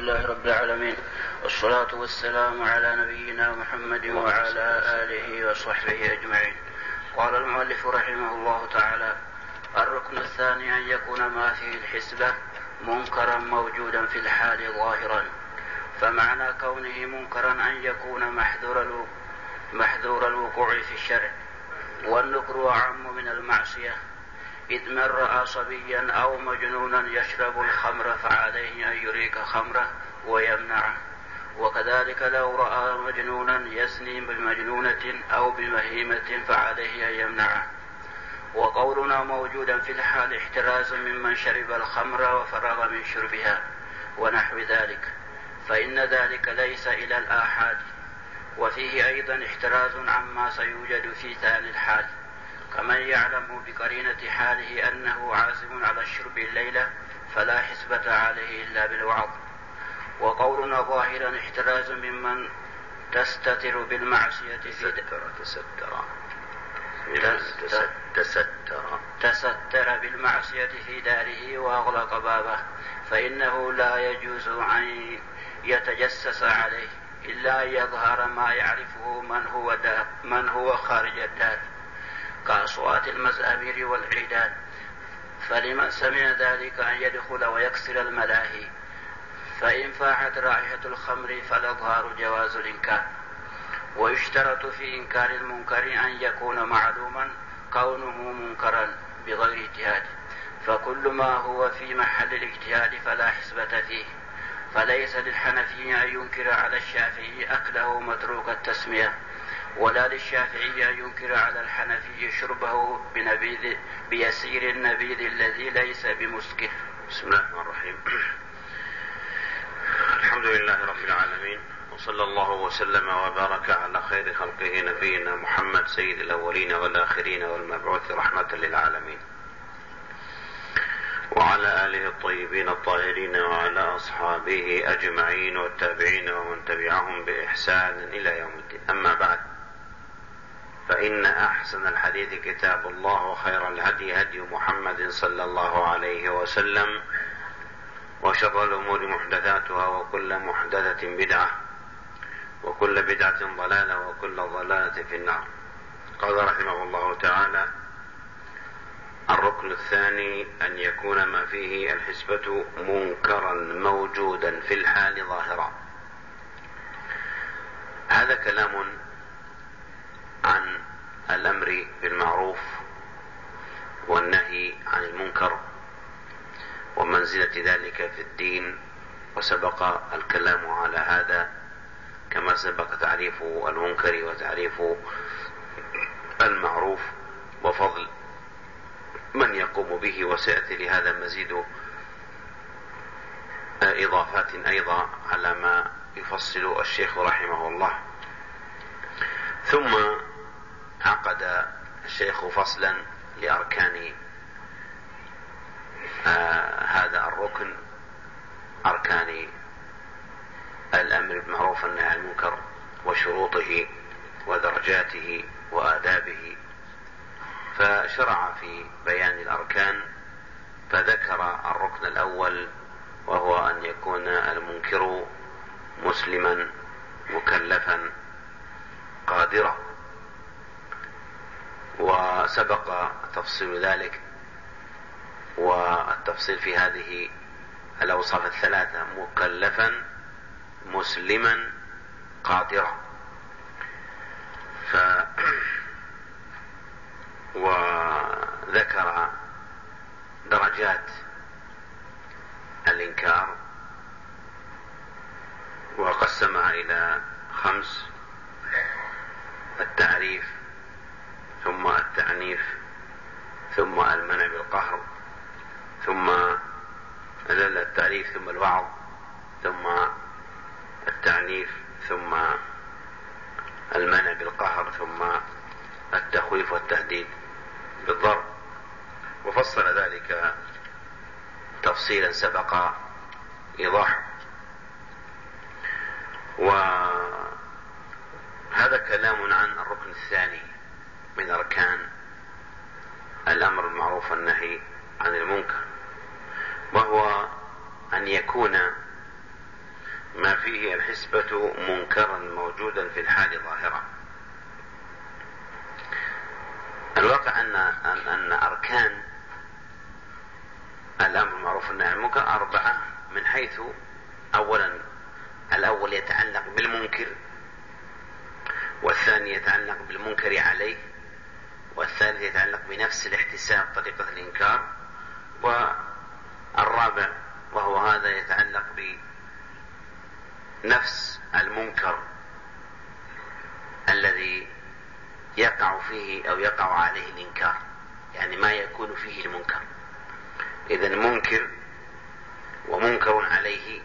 لله رب العالمين، والصلاة والسلام على نبينا محمد وعلى آله وصحبه أجمعين. قال المؤلف رحمه الله تعالى: الركن الثاني أن يكون ما فيه الحسبة منكرا موجودا في الحال ظاهرا. فمعنى كونه منكرا أن يكون محذور الوقوع في الشرع، والنكر أعم من المعصية، إذ من رأى صبيا أو مجنونا يشرب الخمر فعليه أن يريك خمره ويمنعه، وكذلك لو رأى مجنونا يزني بمجنونة أو بمهيمة فعليه أن يمنعه. وقولنا موجودا في الحال احتراز ممن شرب الخمر وفرغ من شربها ونحو ذلك، فإن ذلك ليس إلى الآحاد. وفيه أيضا احتراز عما سيوجد في ثاني الحال، كمن يعلم بقرينة حاله أنه عازم على الشرب الليلة فلا حسبة عليه إلا بالوعظ. وقولنا ظاهرا احتراز ممن تستتر بالمعصية تستر بالمعصية في داره وأغلق بابه، فإنه لا يجوز أن يتجسس عليه إلا أن يظهر ما يعرفه من هو خارج الدار، كأصوات المزامير والعيدان، فلمن سمع ذلك أن يدخل ويكسر الملاهي. فإن فاحت رائحة الخمر فالأظهار جواز الإنكار. ويشترط في إنكار المنكر أن يكون معلوما كونه منكرا بغير اجتهاد، فكل ما هو في محل الاجتهاد فلا حسبة فيه. فليس للحنفي أن ينكر على الشافعي أكله متروك التسمية، ولا للشافعي أن ينكر على الحنفي شربه بيسير النبيذ الذي ليس بمسكر. بسم الله الرحمن الرحيم. الحمد لله رب العالمين، وصلى الله وسلم وبارك على خير خلقه نبينا محمد سيد الأولين والآخرين والمبعوث رحمة للعالمين، وعلى آله الطيبين الطاهرين وعلى أصحابه أجمعين والتابعين ومن تبعهم بإحسان إلى يوم الدين. أما بعد، فإن أحسن الحديث كتاب الله، وخير الهدي هدي محمد صلى الله عليه وسلم، وشر الأمور محدثاتها، وكل محدثة بدعة، وكل بدعة ضلالة، وكل ضلالة في النار. قال رحمه الله تعالى: الركن الثاني أن يكون ما فيه الحسبة منكرا موجودا في الحال ظاهرا. هذا كلام عن الأمر بالمعروف والنهي عن المنكر ومنزلة ذلك في الدين، وسبق الكلام على هذا كما سبق تعريف المنكر وتعريف المعروف وفضل من يقوم به، وسيأتي لهذا مزيد إضافات أيضا على ما يفصل الشيخ رحمه الله. ثم عقد الشيخ فصلا لأركان هذا الركن، أركان الأمر بالمعروف والنهي عن المنكر وشروطه ودرجاته وآدابه، فشرع في بيان الأركان، فذكر الركن الأول وهو أن يكون المنكر مسلما مكلفا قادرا، وسبق تفصيل ذلك، والتفصيل في هذه الأوصاف الثلاثة: مكلفا مسلما قادرا. وذكر درجات الإنكار وقسمها إلى 5: التعريف، ثم التعنيف، ثم المنع بالقهر، ثم التعريف، ثم الوعظ، ثم التعنيف، ثم المنع بالقهر، ثم التخويف والتهديد بالضرب. وفصل ذلك تفصيلا سبق إيضاحه. وهذا كلام عن الركن الثاني من أركان الأمر بالمعروف والنهي عن المنكر، وهو أن يكون فيه الحسبة منكرا موجودا في الحال ظاهرا. الواقع أن أركان الأمر المعروف والنهي عن المنكر 4، من حيث أولا الأول يتعلق بالمنكر، والثاني يتعلق بالمنكر عليه، والثالث يتعلق بنفس الاحتساب طريقة الإنكار، والرابع وهو هذا يتعلق بنفس المنكر الذي يقع فيه أو يقع عليه الإنكار، يعني ما يكون فيه المنكر. إذن منكر ومنكر عليه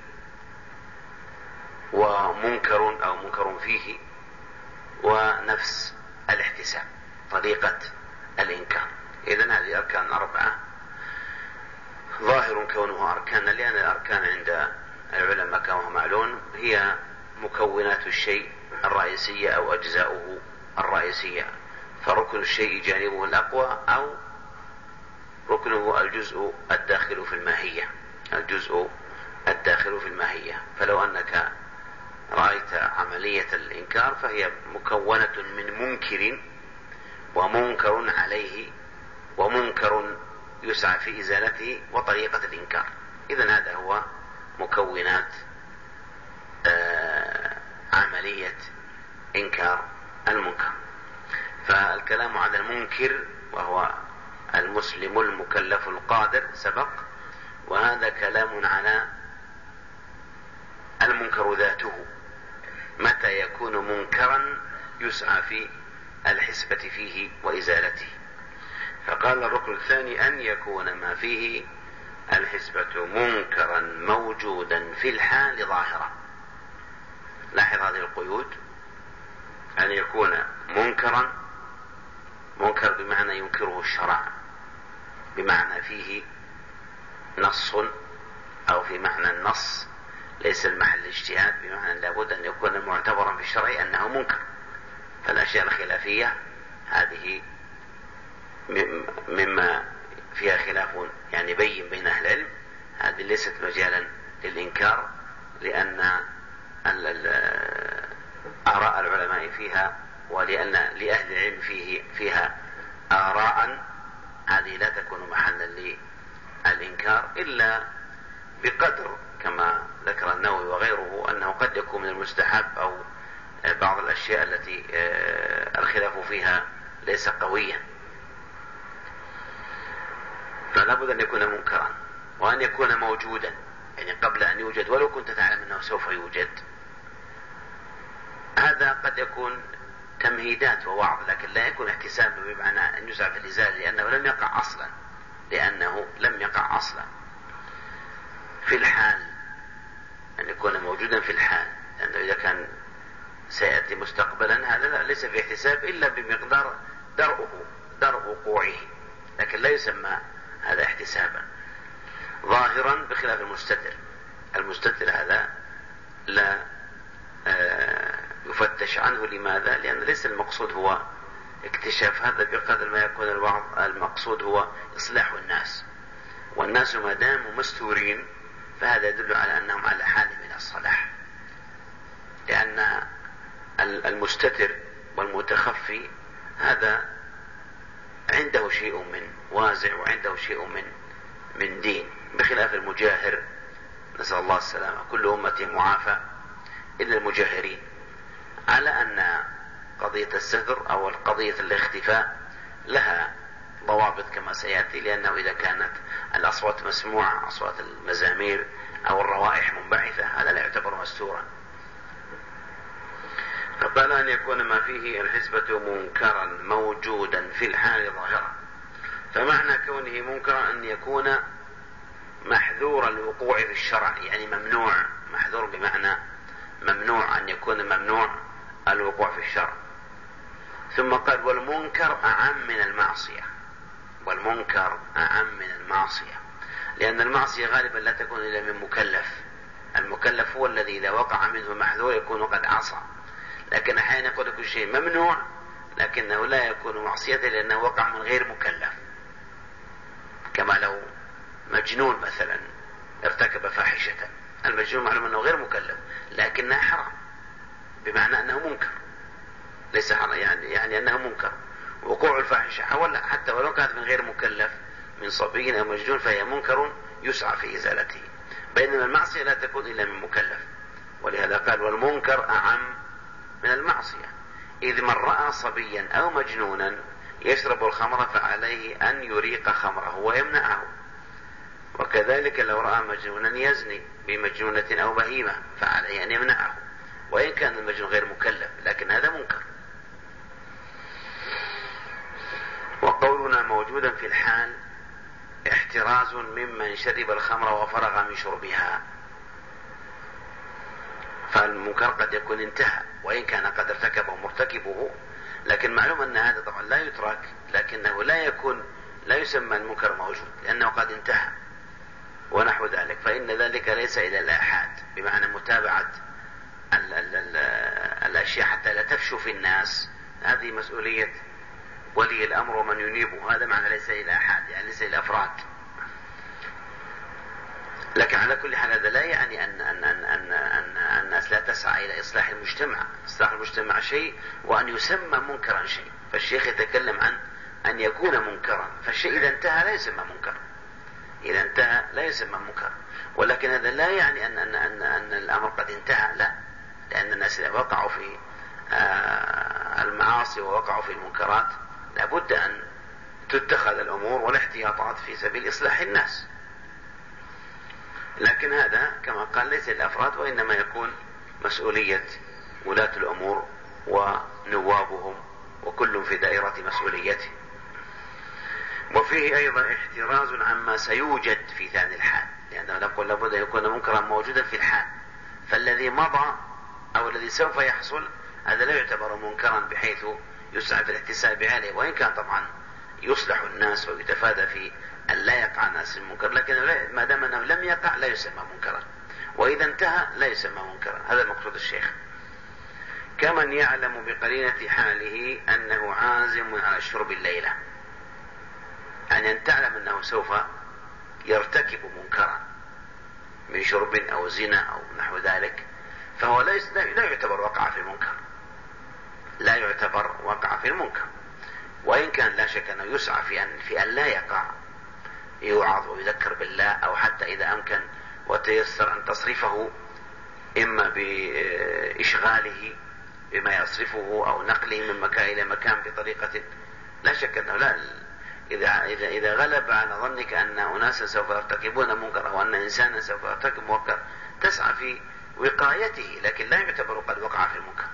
ومنكر أو منكر فيه، ونفس الاحتساب طريقة الإنكار. إذن هذه أركان 4 ظاهر كونه أركان، لأن الأركان عند العلماء كما معلوم هي مكونات الشيء الرئيسية أو أجزاؤه الرئيسية، فركن الشيء جانبه الأقوى أو ركنه الجزء الداخل في الماهية، الجزء الداخل في الماهية. فلو أنك رأيت عملية الإنكار فهي مكونة من منكر ومنكر عليه ومنكر يسعى في إزالته وطريقة الإنكار. إذن هذا هو مكونات عملية إنكار المنكر. فالكلام على المنكر وهو المسلم المكلف القادر سبق، وهذا كلام على المنكر ذاته، متى يكون منكرا يسعى في الحسبة فيه وإزالته. فقال الركن الثاني أن يكون ما فيه الحسبة منكرا موجودا في الحال ظاهرا. لاحظ هذه القيود، أن يكون منكرا، منكر بمعنى ينكره الشرع، بمعنى فيه نص أو في معنى النص ليس المحل الاجتهاد، بمعنى لابد أن يكون معتبرا في الشرع أنه منكر. فالأشياء الخلافية هذه مما فيها خلاف يعني بين أهل العلم، هذه ليست مجالا للإنكار، لأن آراء العلماء فيها ولأن لأهل العلم فيها آراء، هذه لا تكون محلا للإنكار إلا بقدر، كما ذكر النووي وغيره أنه قد يكون من المستحب أو بعض الأشياء التي الخلاف فيها ليس قويا. فلا بد أن يكون منكرا وأن يكون موجودا، يعني قبل أن يوجد ولو كنت تعلم أنه سوف يوجد. هذا قد يكون تمهيدات ووعظ، لكن لا يكون احتسابا بمعنى أن يسعى في الإزالة، لأنه لم يقع أصلا في الحال، أن يكون موجودا في الحال، لأنه إذا كان سيأتي مستقبلا هذا ليس في احتساب إلا بمقدار درء وقوعه، لكن لا يسمى هذا احتسابا. ظاهرا بخلاف المستتر هذا لا يفتش عنه. لماذا؟ لأن ليس المقصود هو اكتشاف هذا بقدر ما يكون البعض المقصود هو إصلاح الناس، والناس ما داموا مستورين فهذا يدل على أنهم على حال من الصلاح، لأن المستتر والمتخفي هذا عنده شيء من وازع وعنده شيء من دين، بخلاف المجاهر، نسأل الله السلامة. كل أمتي معافى إلا المجاهرين، على أن قضية الستر أو قضية الاختفاء لها ضوابط كما سيأتي، لأنه إذا كانت الأصوات مسموعة، أصوات المزامير أو الروائح منبعثة، هذا لا يعتبر مستورا. فقال أن يكون ما فيه الحسبة منكرا موجودا في الحال ظاهرا. فمعنى كونه منكرا أن يكون محذور الوقوع في الشرع، يعني ممنوع. محذور بمعنى ممنوع، أن يكون ممنوع الوقوع في الشرع. ثم قال والمنكر أعم من المعصية، والمنكر أعم من المعصية، لأن المعصية غالبا لا تكون إلا من مكلف. المكلف هو الذي إذا وقع منه محذور يكون قد عصى، لكن أحيانا يقول كل شيء ممنوع لكنه لا يكون معصية لأنه وقع من غير مكلف، كما لو مجنون مثلا ارتكب فاحشة المجنون معلوم أنه غير مكلف لكنها حرام، بمعنى أنه منكر، ليس حرام يعني أنه منكر. وقوع الفاحشة حتى ولو كانت من غير مكلف من صبي أو مجنون فهي منكر يسعى في إزالته، بينما المعصية لا تكون إلا من مكلف. ولهذا قال والمنكر أعم من المعصية، إذ من رأى صبيا أو مجنونا يشرب الخمر فعليه أن يريق خمره ويمنعه، وكذلك لو رأى مجنونا يزني بمجنونة أو بهيمة فعليه أن يمنعه، وإن كان المجنون غير مكلف لكن هذا منكر. وقولنا موجودا في الحال احتراز ممن شرب الخمر وفرغ من شربها، فالمنكر قد يكون انتهى وإن كان قد ارتكبه مرتكبه، لكن معلوم أن هذا طبعا لا يترك، لكنه لا يسمى المنكر موجود لأنه قد انتهى ونحو ذلك، فإن ذلك ليس إلى الآحاد، بمعنى متابعة الأشياء حتى لا تفشو في الناس، هذه مسؤولية ولي الأمر ومن ينيبه، هذا معنى ليس إلى الآحاد، يعني ليس إلى الأفراد. لكن على كل حال هذا لا يعني أن الناس لا تسعى إلى إصلاح المجتمع. إصلاح المجتمع شيء وأن يسمى منكرا شيء، فالشيخ يتكلم عن أن يكون منكرا، فالشيء إذا انتهى لا يسمى منكر، إذا انتهى لا يسمى منكر. ولكن هذا لا يعني أن الأمر قد انتهى، لا، لأن الناس إذا وقعوا في المعاصي ووقعوا في المنكرات لابد أن تتخذ الأمور والاحتياطات في سبيل إصلاح الناس، لكن هذا كما قال ليس الأفراد، وإنما يكون مسؤولية ولاة الأمور ونوابهم، وكل في دائرة مسؤوليته. وفيه أيضا احتراز عما سيوجد في ثاني الحال، لأنه نقول لابد أن يكون منكرا موجودا في الحال، فالذي مضى أو الذي سوف يحصل هذا لا يعتبر منكرا بحيث يسعى في الاحتساب عليه، وإن كان طبعا يصلح الناس ويتفادى في أن لا يقع الناس المنكر، لكن ما دام أنه لم يقع لا يسمى منكرا، وإذا انتهى لا يسمى منكرا. هذا مقصود الشيخ. كمن يعلم بقرينة حاله أنه عازم على شرب الليلة، يعني أن تعلم أنه سوف يرتكب منكرا من شرب أو زنا أو نحو ذلك، فهو لا يعتبر وقع في المنكر، لا يعتبر وقع في المنكر، وإن كان لا شك أنه يسعى في أن لا يقع، يوعظ ويذكر بالله، أو حتى إذا أمكن وتيسر أن تصرفه إما بإشغاله بما يصرفه أو نقله من مكان إلى مكان بطريقة، لا شك أنه لا، إذا غلب على ظنك أن أناسا سوف يرتكبون منكر أو أن إنسانا سوف يرتكب منكر تسعى في وقايته، لكن لا يعتبر قد وقع في المنكر.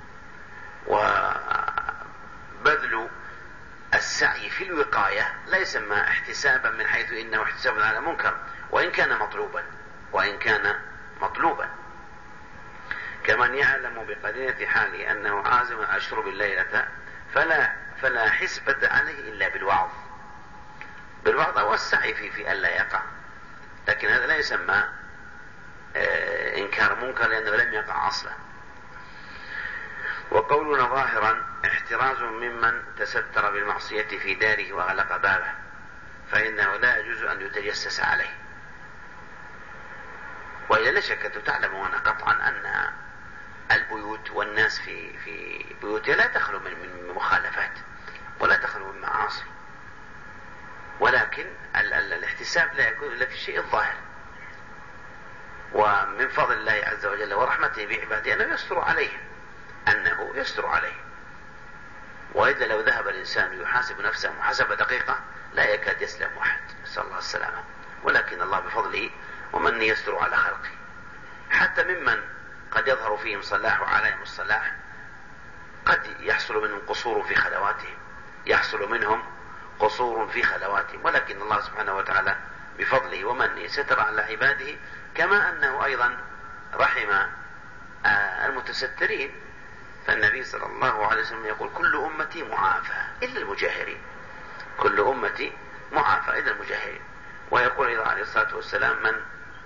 وبذل السعي في الوقاية لا يسمى احتسابا من حيث إنه احتساب على منكر، وإن كان مطلوبا. كمن يعلم بقرينة حاله أنه عازم على شرب الليلة فلا حسبة عليه إلا بالوعظ أو السعي في ألا يقع، لكن هذا لا يسمى إنكار منكر لأنه لم يقع أصلا. وقولنا ظاهرا احتراز ممن تستر بالمعصية في داره وغلق بابه، فإنه لا يجوز أن يتجسس عليه. وإذا لا شك تعلمون قطعا أن البيوت والناس في بيوتها لا تخلو من مخالفات ولا تخلو من معاصي، ولكن الاحتساب لا يكون إلا في الشيء الظاهر. ومن فضل الله عز وجل ورحمته بعباده أنه يستر عليه، وإذا لو ذهب الإنسان يحاسب نفسه محاسبة دقيقة لا يكاد يسلم واحد، نسأل الله السلامة. ولكن الله بفضله ومن يستر على خلقه، حتى ممن قد يظهر فيهم صلاح وعليهم الصلاح قد يحصل منهم قصور في خلواتهم، ولكن الله سبحانه وتعالى بفضله ومنه ستر على عباده، كما أنه أيضا رحم المتسترين. فالنبي صلى الله عليه وسلم يقول كل أمتي معافى إلا المجاهرين، كل أمتي معافى إلا المجاهرين. ويقول أيضا عليه الصلاة والسلام من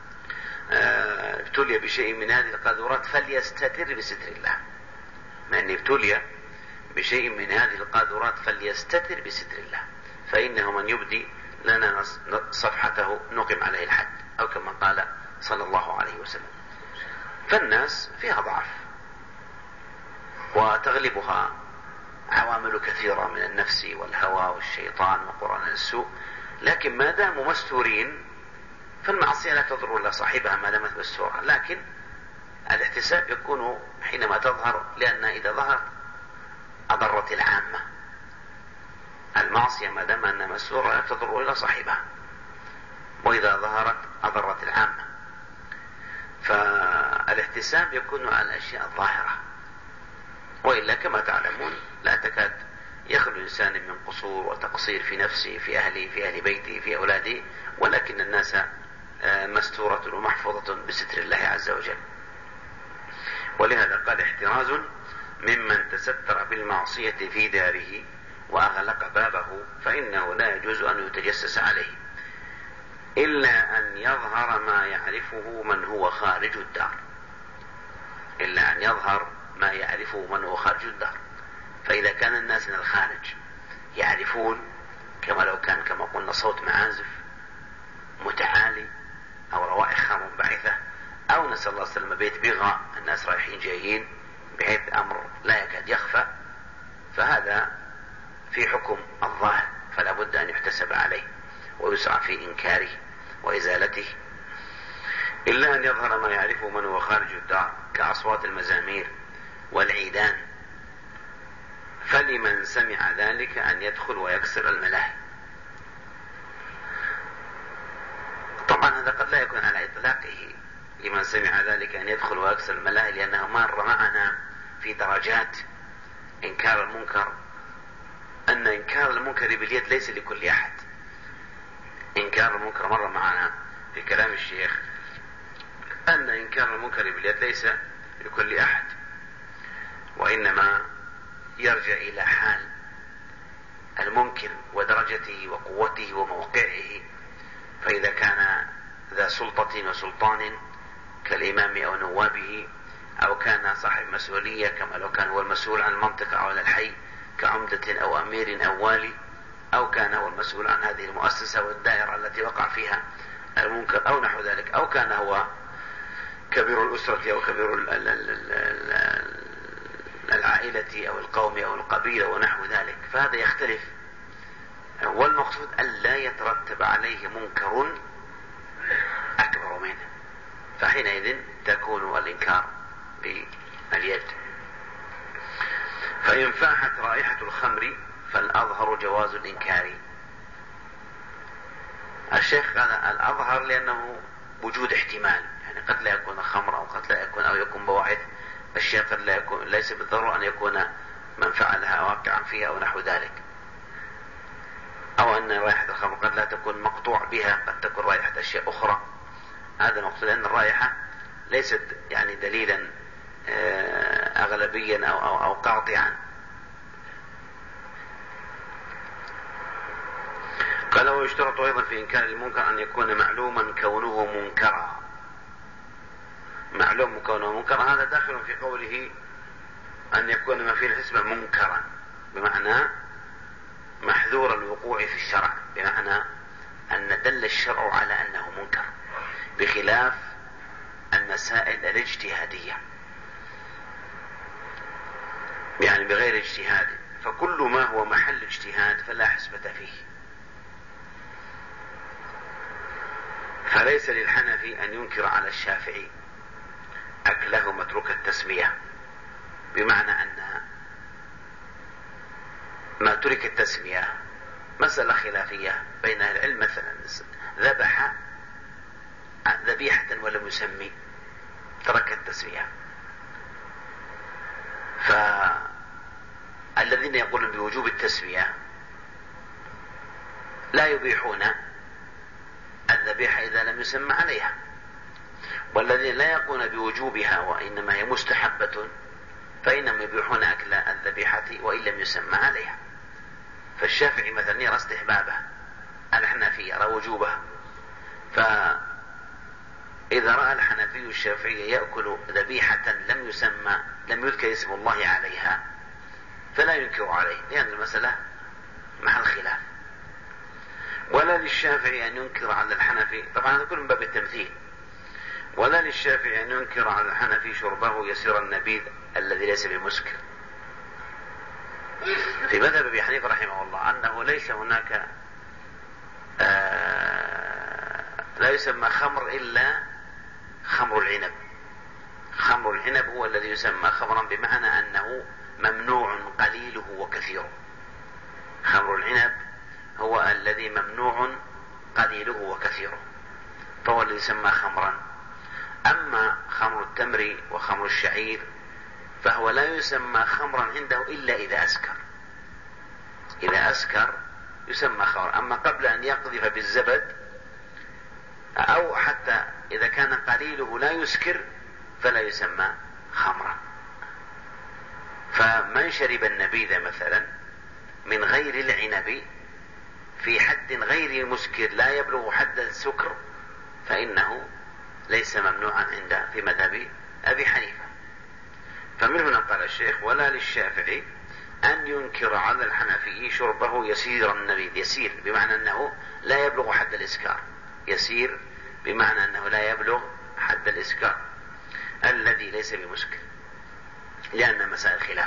ابتلي بشيء من هذه القاذورات فليستتر بستر الله، من ابتلي بشيء من هذه القاذورات فليستتر بستر الله، فإنه من يبدي لنا صفحته نقم عليه الحد، أو كما قال صلى الله عليه وسلم. فالناس فيها ضعف وتغلبها عوامل كثيرة من النفس والهوى والشيطان وقرآن السوء، لكن ما داموا مستورين فالمعصية لا تضر إلا صاحبها ما دامت مستورة. لكن الاحتساب يكون حينما تظهر، لأن إذا ظهرت أضرت العامة. المعصية ما دام أنها مستورة لا تضر إلا صاحبها، وإذا ظهرت أضرت العامة. فالاحتساب يكون على الأشياء الظاهرة، وإلا كما تعلمون لا تكاد يخلو الإنسان من قصور وتقصير في نفسه، في أهله، في أهل بيته، في أولاده، ولكن الناس مستورة ومحفوظة بستر الله عز وجل. ولهذا قال: احتراز ممن تستر بالمعصية في داره وأغلق بابه، فإنه لا يجوز أن يتجسس عليه إلا أن يظهر ما يعرفه من هو خارج الدار. إلا أن يظهر ما يعرفه من هو خارج الدار. فإذا كان الناس من الخارج يعرفون، كما لو كان كما قلنا صوت معازف متعالي أو روائح منبعثة، أو نسأل الله السلامة بيت بغاء الناس رايحين جايين بحيث أمر لا يكاد يخفى، فهذا في حكم الظاهر، فلا بد أن يحتسب عليه ويسعى في إنكاره وإزالته. إلا أن يظهر ما يعرفه من هو خارج الدار كأصوات المزامير والعيدان، فلمن سمع ذلك أن يدخل ويكسر الملاهي. طبعا هذا قد لا يكون على إطلاقه لمن سمع ذلك أن يدخل ويكسر الملاهي، لأنه مر معنا في درجات إنكار المنكر، أن إنكار المنكر باليد ليس لكل أحد. إنكار المنكر مر معنا في كلام الشيخ أن إنكار المنكر باليد ليس لكل أحد، وإنما يرجع إلى حال المنكر ودرجته وقوته وموقعه. فإذا كان ذا سلطة وسلطان كالإمام أو نوابه، أو كان صاحب مسؤولية كما لو كان هو المسؤول عن المنطقة أو عن الحي كعمدة أو أمير أو والي، أو كان هو المسؤول عن هذه المؤسسة والدائرة التي وقع فيها المنكر أو نحو ذلك، أو كان هو كبير الأسرة أو كبير العائلة أو القوم أو القبيلة ونحو ذلك، فهذا يختلف. والمقصود ألا يترتب عليه منكر أكبر منه، فحينئذ تكون الإنكار باليد. فإن فاحت رائحة الخمر فالأظهر جواز الإنكار. الشيخ هذا الأظهر لأنه وجود احتمال، يعني قد لا يكون خمر أو قد لا يكون أو يكون بواعث الشيء، قد لا يكون، ليس بالضرورة أن يكون من فعلها واقعا فيها أو نحو ذلك، أو أن رائحة الخمر قد لا تكون مقطوع بها، قد تكون رائحة أشياء أخرى. هذا مقصود، أن الرائحة ليست يعني دليلا أغلبيا أو قاطعا. قال: ويشترط أيضا في إنكار المنكر أن يكون معلوما كونه منكرا. معلوم كونه منكرا هذا داخل في قوله أن يكون ما فيه الحسبة منكرا، بمعنى محذور الوقوع في الشرع، بمعنى أن دل الشرع على أنه منكر، بخلاف المسائل الاجتهادية، يعني بغير اجتهاد. فكل ما هو محل اجتهاد فلا حسبة فيه. فليس للحنفي أن ينكر على الشافعي أكله متروك التسمية، بمعنى أن ما ترك التسمية مسألة خلافية بين أهل العلم. مثلا ذبح ذبيحة ولم يسمي، ترك التسمية. فالذين يقولون بوجوب التسمية لا يبيحون الذبيحة إذا لم يسمى عليها، والذين لا يقولون بوجوبها وإنما هي مستحبة فإنهم يبيحون أكل الذبيحة وإن لم يسمى عليها. فالشافعي مثلا يرى استحبابه، الحنفي يرى وجوبه. فإذا رأى الحنفي الشافعي يأكل ذبيحة لم يذكر اسم الله عليها فلا ينكر عليه، لأن المسألة محل خلاف. ولا للشافعي أن ينكر على الحنفي، طبعا هذا كله من باب التمثيل، ولا للشافعي أن ينكر على الحنفي شربه يسير النبيذ الذي ليس بمسكر. في مذهب أبي حنيفة رحمه الله أنه ليس هناك لا يسمى خمر إلا خمر العنب. خمر العنب هو الذي يسمى خمرا، بمعنى أنه ممنوع قليله وكثيره. خمر العنب هو الذي ممنوع قليله وكثيره، فهو الذي يسمى خمرا. أما خمر التمر وخمر الشعير فهو لا يسمى خمرا عنده إلا إذا أسكر. إذا أسكر يسمى خمر. أما قبل أن يقذف بالزبد أو حتى إذا كان قليله لا يسكر فلا يسمى خمرا. فمن شرب النبيذ مثلا من غير العنب في حد غير مسكر لا يبلغ حد السكر فإنه ليس ممنوعا عند في مذهب أبي حنيفة. فمن هنا قال الشيخ: ولا للشافعي أن ينكر على الحنفي شربه يسير النبيذ. يسير بمعنى أنه لا يبلغ حد الإسكار. يسير بمعنى أنه لا يبلغ حد الإسكار الذي ليس بمسكر، لأن مسائل خلاف.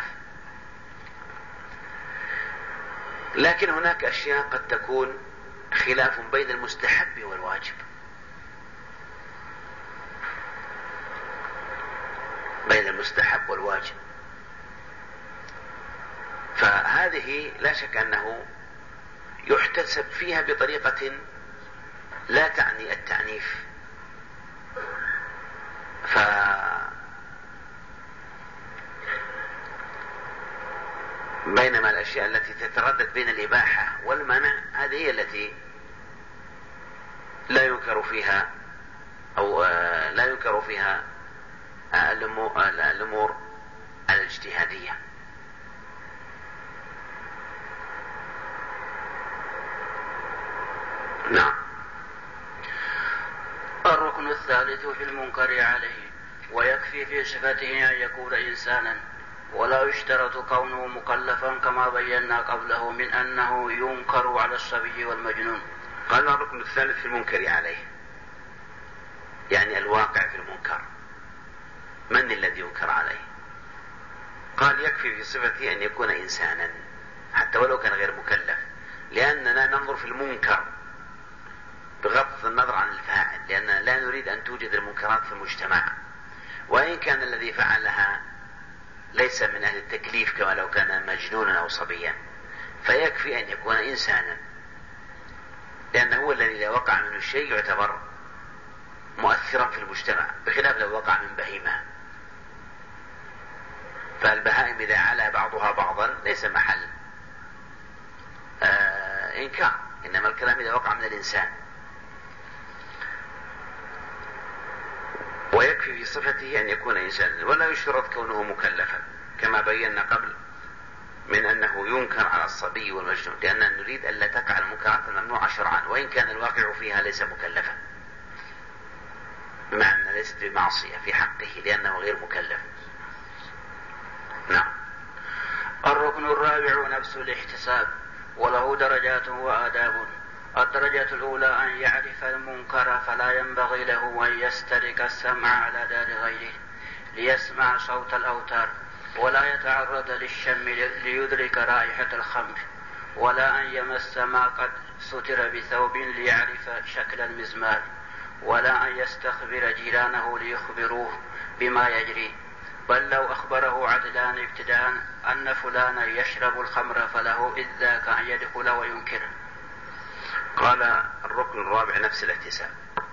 لكن هناك أشياء قد تكون خلاف بين المستحب والواجب. بين المستحب والواجب، فهذه لا شك أنه يحتسب فيها بطريقة لا تعني التعنيف. بينما الأشياء التي تتردد بين الإباحة والمنع هذه هي التي لا ينكر فيها أو لا ينكر فيها الأمور الاجتهادية. نعم. الركن الثالث في المنكر عليه: ويكفي في صفته أن يكون إنسانا، ولا يشترط كونه مكلفا كما بينا قبله من أنه ينكر على الصبي والمجنون. قال الركن الثالث في المنكر عليه، يعني الواقع في المنكر. من الذي ينكر عليه؟ قال: يكفي في صفته أن يكون إنسانا حتى ولو كان غير مكلف، لأننا ننظر في المنكر بغض النظر عن الفاعل، لأن لا نريد أن توجد المنكرات في المجتمع، وإن كان الذي فعلها ليس من أهل التكليف كما لو كان مجنونا أو صبيا، فيكفي أن يكون إنسانا، لأنه هو الذي إذا وقع منه الشيء يعتبر مؤثرا في المجتمع، بخلاف لو وقع من بهيمة. فالبهائم إذا علا بعضها بعضا ليس محل إنكار، إنما الكلام إذا وقع من الإنسان. ويكفي في صفته أن يكون إنسانا، ولا يشترط كونه مكلفا كما بينا قبل من أنه ينكر على الصبي والمجنون، لأننا نريد ألا تقع المنكرات الممنوعة شرعا وإن كان الواقع فيها ليس مكلفا، بمعنى أنها ليست بمعصية في حقه لأنه غير مكلف. نعم. الركن الرابع نفس الاحتساب، وله درجات وآداب. الدرجة الأولى أن يعرف المنكر، فلا ينبغي له أن يسترك السمع على دار غيره ليسمع صوت الأوتار، ولا يتعرض للشم ليدرك رائحة الخمر، ولا أن يمس ما قد ستر بثوب ليعرف شكل المزمار، ولا أن يستخبر جيرانه ليخبروه بما يجري، بل لو أخبره عدلان ابتداء أن فلانا يشرب الخمر فله إذ ذاك أن يدخل وينكر. قال الركن الرابع نفس الاحتساب،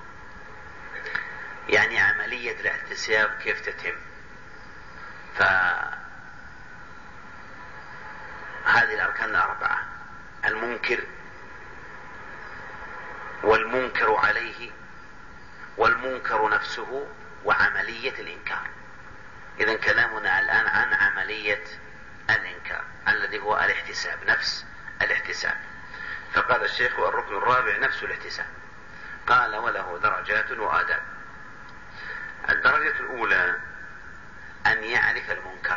يعني عملية الاحتساب كيف تتم. فهذه الأركان الأربعة: المنكر والمنكر عليه والمنكر نفسه وعملية الإنكار. إذن كلامنا الآن عن عملية الإنكار الذي هو الاحتساب، نفس الاحتساب. فقال الشيخ: الركن الرابع نفس الاحتساب. قال: وله درجات وآداب. الدرجة الأولى أن يعرف المنكر،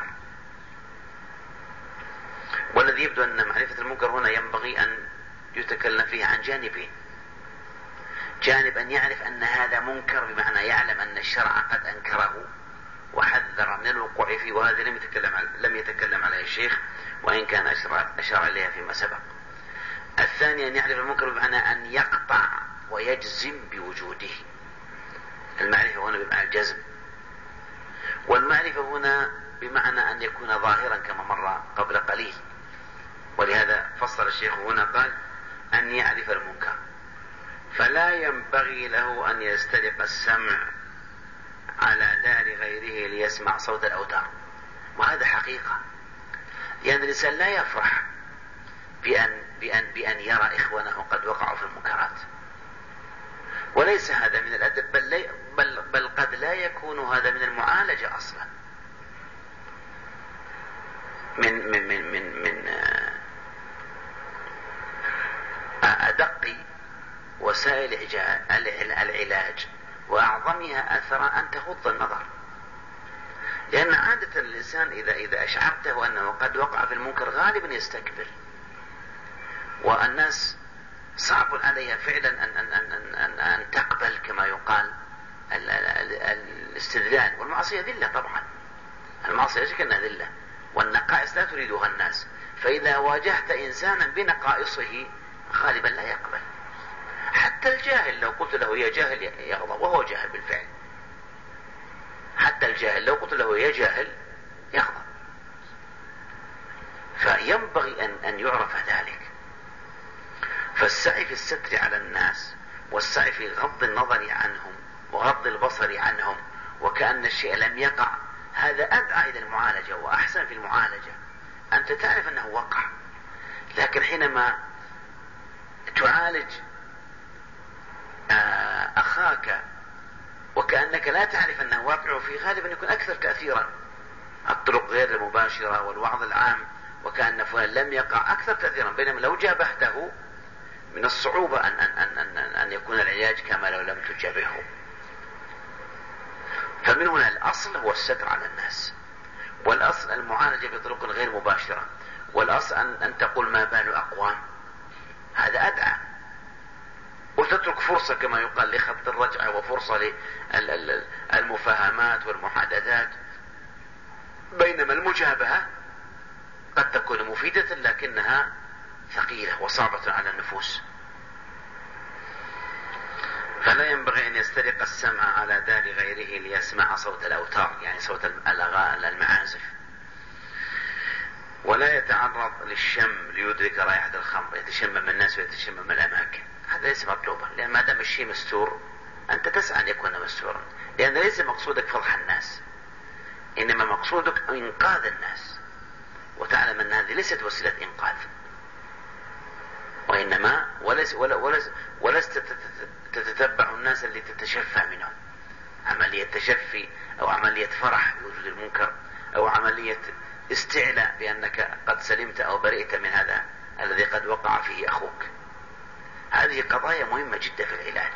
والذي يبدو أن معرفة المنكر هنا ينبغي أن يتكلم فيه عن جانبين. جانب أن يعرف أن هذا منكر، بمعنى يعلم أن الشرع قد أنكره وحذر من الوقوع فيه، وهذا لم يتكلم عليه الشيخ وإن كان أشار إليها فيما سبق. الثاني أن يعرف المنكر بمعنى أن يقطع ويجزم بوجوده. المعرفة هنا بمعنى الجزم، والمعرفة هنا بمعنى أن يكون ظاهرا كما مر قبل قليل، ولهذا فصل الشيخ هنا قال أن يعرف المنكر. فلا ينبغي له أن يسترق السمع على دار غيره ليسمع صوت الأوتار، وهذا حقيقة، لأن الإنسان لا يفرح بأن يرى إخوانه قد وقعوا في المنكرات، وليس هذا من الأدب، بل قد لا يكون هذا من المعالجة أصلا. من أدق وسائل العلاج وأعظمها أثرا أن تغض النظر، لأن عادة الإنسان إذا أشعرته أنه قد وقع في المنكر غالبا يستكبر، والناس صعب عليها فعلا أن تقبل كما يقال الاستدلال. والمعصية ذلة طبعا، المعصية ليس كأنها ذلة، والنقائص لا تريدها الناس، فإذا واجهت إنسانا بنقائصه غالبا لا يقبل. حتى الجاهل لو قلت له يا جاهل يغضب، وهو جاهل بالفعل. حتى الجاهل لو قلت له يا جاهل يغضب. فينبغي أن يعرف ذلك. فالسعي في الستر على الناس، والسعي في غض النظر عنهم وغض البصر عنهم وكأن الشيء لم يقع، هذا أدعى إلى المعالجة وأحسن في المعالجة. أنت تعرف أنه وقع، لكن حينما تعالج أخاك وكأنك لا تعرف أنه واقع فيه، غالبا يكون أكثر تأثيرا. الطرق غير المباشرة والوعظ العام وكأن فلان لم يقع أكثر تأثيرا، بينما لو جابهته من الصعوبة أن يكون العلاج كما لو لم تجابهه. فمن هنا الأصل هو الستر على الناس، والأصل المعالجة بطرق غير مباشرة، والأصل أن تقول ما بال أقوام، هذا أدعى، وتترك فرصة كما يقال لخبط الرجعة وفرصة للمفاهمات والمحادثات. بينما المجابهة قد تكون مفيدة لكنها ثقيلة وصعبة على النفوس. فلا ينبغي أن يسترق السمع على دار غيره ليسمع صوت الأوتار، يعني صوت المعازف، ولا يتعرض للشم ليدرك رائحة الخمر، يتشمم الناس ويتشمم الأماكن، هذا ليس مطلوبا، لأن ما دام الشيء مستور أنت تسعى أن يكون مستورا، لأن ليس مقصودك فضح الناس، إنما مقصودك إنقاذ الناس، وتعلم أن هذه ليست وسيلة إنقاذ، وإنما ولست تتتبع الناس اللي تتشفى منهم، عملية تشفي أو عملية فرح بوجود المنكر أو عملية استعلاء بأنك قد سلمت أو برئت من هذا الذي قد وقع فيه أخوك. هذه قضايا مهمة جدا في العلاج.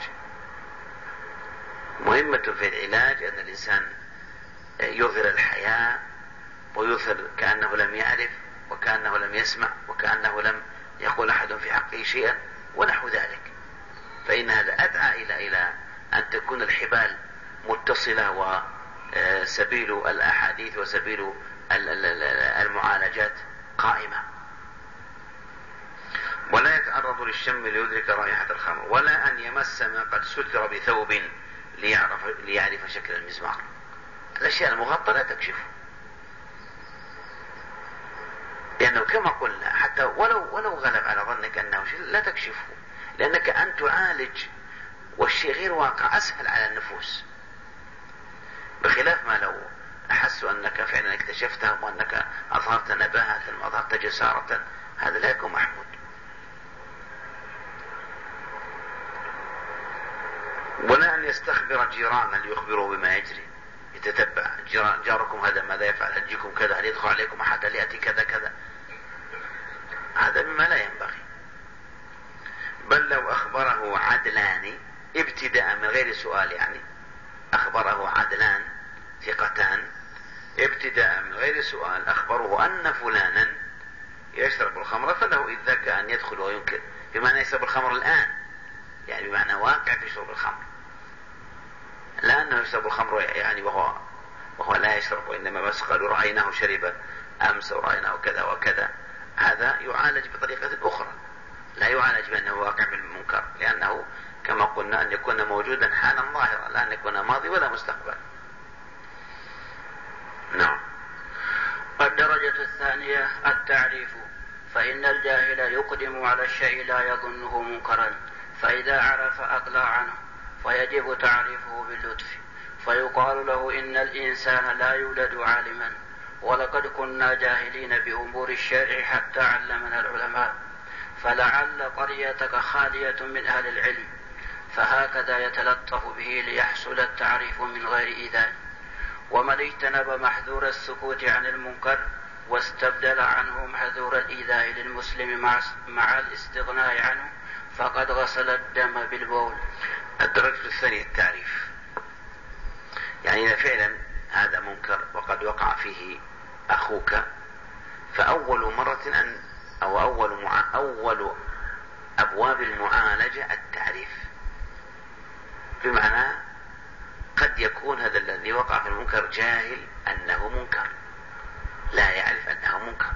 مهمة في العلاج أن الإنسان يظهر الحياة ويظهر كأنه لم يعرف وكأنه لم يسمع وكأنه لم يقول أحد في حقه شيئا ونحو ذلك، فإن هذا أدعى إلى أن تكون الحبال متصلة وسبيل الأحاديث وسبيل المعالجات قائمة. ولا يتعرض للشم ليدرك رائحة الخمر، ولا أن يمس ما قد ستر بثوب ليعرف شكل المزمار. الأشياء المغطى لا تكشفه، لأنه كما قلنا حتى ولو غلب على ظنك أنه شيء لا تكشفه، لأنك أن تعالج والشيء غير واقع أسهل على النفوس، بخلاف ما لو أحسوا أنك فعلا اكتشفته وأنك أظهرت نباهة وأظهرت جسارة، هذا لا يكون محمود. ولا أن يستخبر جيرانا ليخبروا بما يجري، يتتبع جاركم هذا ماذا يفعل، هل يجيكم كذا، هل يدخل عليكم أحد، هل يأتي كذا كذا، هذا مما لا ينبغي. بل لو أخبره عدلان ابتداء من غير سؤال، يعني أخبره عدلان ثقتان ابتداء من غير سؤال أخبروه أن فلانا يشرب الخمر، فله إذ ذاك أن يدخل وينكر، بمعنى يشرب الخمر الآن يعني بمعنى واقع في شرب الخمر، لا أنه يشرب الخمر يعني وهو لا يشرب، وإنما بس قالوا رأيناه شرب أمس ورأيناه كذا وكذا، هذا يعالج بطريقة أخرى، لا يعالج بأنه واقع بالمنكر، لأنه كما قلنا أن يكون موجودا حالا ظاهرا، لا أن يكون ماضي ولا مستقبل. نعم. الدرجة الثانية التعريف، فإن الجاهل يقدم على الشيء لا يظنه منكرا، فإذا عرف أقلع عنه، فيجب تعريفه باللطف، فيقال له إن الإنسان لا يولد عالما، ولقد كنا جاهلين بأمور الشرع حتى علمنا العلماء، فلعل قريتك خالية من أهل العلم، فهكذا يتلطف به ليحصل التعريف من غير إيذاء. ومن اجتنب محذور السكوت عن المنكر واستبدل عنه محذور الإيذاء للمسلم مع الاستغناء عنه فقد غسل الدم بالبول. الدرجة الثانية التعريف، يعني إذا فعلا هذا منكر وقد وقع فيه أخوك، فأول مرة أو أول أبواب المعالجة التعريف، بمعنى قد يكون هذا الذي وقع في المنكر جاهل أنه منكر، لا يعرف أنه منكر،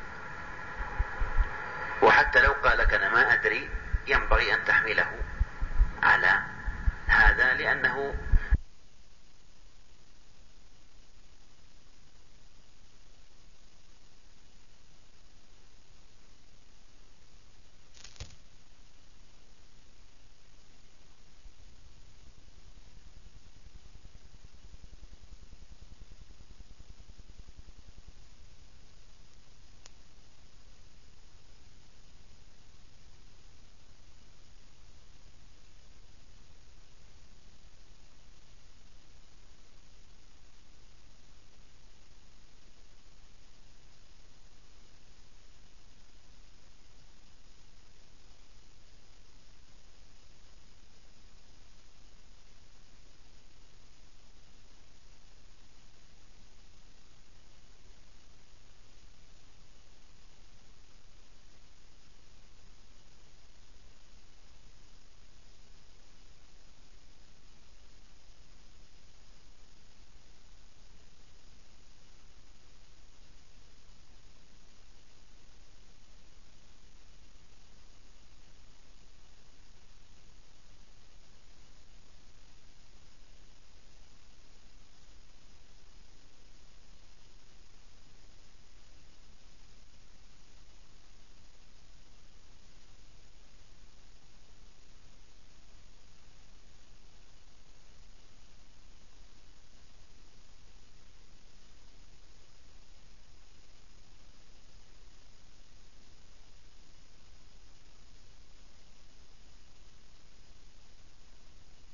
وحتى لو قال لك أنا ما أدري ينبغي أن تحمله على هذا، لأنه